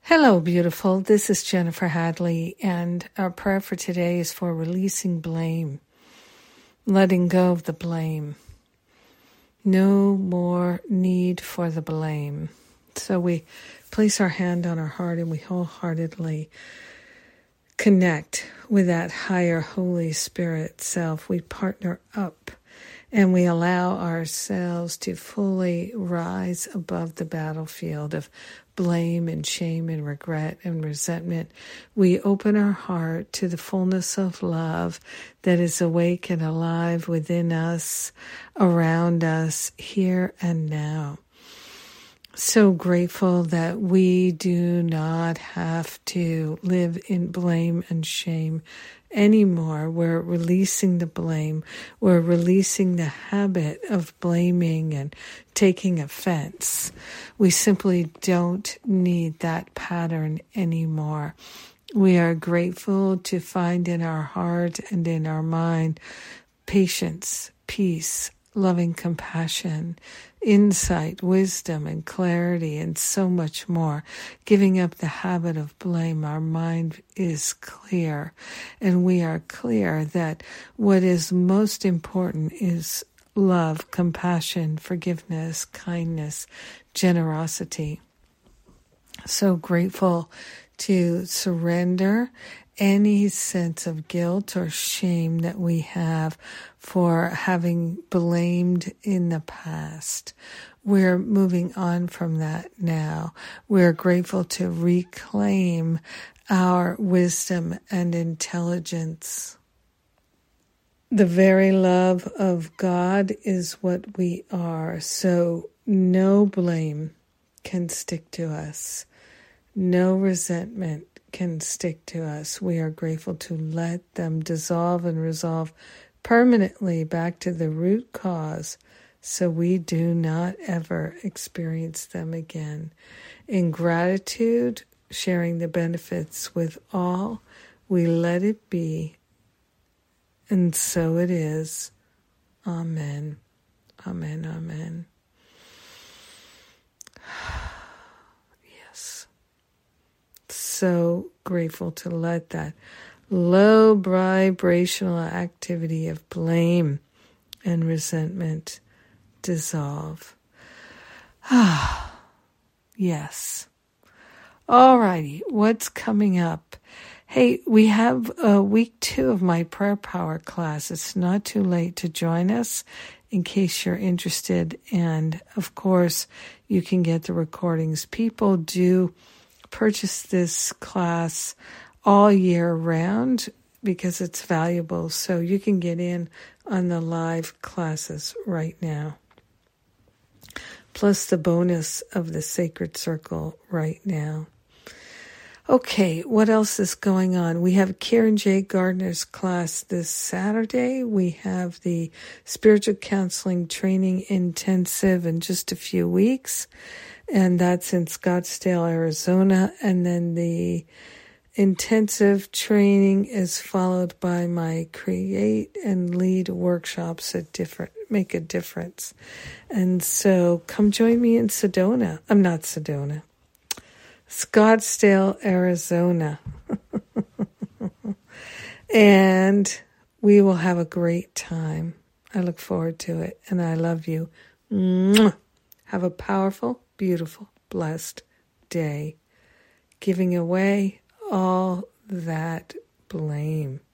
Hello, beautiful. This is Jennifer Hadley, and our prayer for today is for releasing blame, letting go of the blame. No more need for the blame. So we place our hand on our heart and we wholeheartedly connect with that higher Holy Spirit self. We partner up and we allow ourselves to fully rise above the battlefield of blame and shame and regret and resentment. We open our heart to the fullness of love that is awake and alive within us, around us, here and now. So grateful that we do not have to live in blame and shame anymore. We're releasing the blame. We're releasing the habit of blaming and taking offense. We simply don't need that pattern anymore. We are grateful to find in our heart and in our mind patience, peace, loving compassion, insight, wisdom, and clarity, and so much more. Giving up the habit of blame, our mind is clear, and we are clear that what is most important is love, compassion, forgiveness, kindness, generosity. So grateful to surrender any sense of guilt or shame that we have for having blamed in the past. We're moving on from that now. We're grateful to reclaim our wisdom and intelligence. The very love of God is what we are, so no blame can stick to us. No resentment can stick to us. We are grateful to let them dissolve and resolve permanently back to the root cause so we do not ever experience them again. In gratitude, sharing the benefits with all, we let it be, and so it is. Amen. Amen. Amen. Yes. So grateful to let that low vibrational activity of blame and resentment dissolve. Yes. All righty. What's coming up? Hey, we have week 2 of my Prayer Power class. It's not too late to join us in case you're interested. And of course, you can get the recordings. People do purchase this class all year round because it's valuable. So you can get in on the live classes right now. Plus the bonus of the Sacred Circle right now. Okay, what else is going on? We have Karen J. Gardner's class this Saturday. We have the Spiritual Counseling Training Intensive in just a few weeks, and that's in Scottsdale, Arizona. And then the intensive training is followed by my Create and Lead workshops at Make a Difference. And so come join me in Sedona. I'm not Sedona. Scottsdale, Arizona. And we will have a great time. I look forward to it, and I love you. Mwah. Have a powerful, beautiful, blessed day. Giving away all that blame.